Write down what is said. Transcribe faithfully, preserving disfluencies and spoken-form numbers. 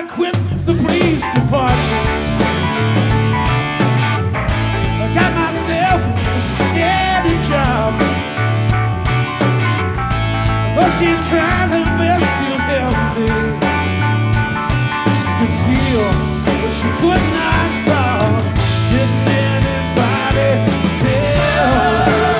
quit the police department. I got myself a steady job, but she's trying to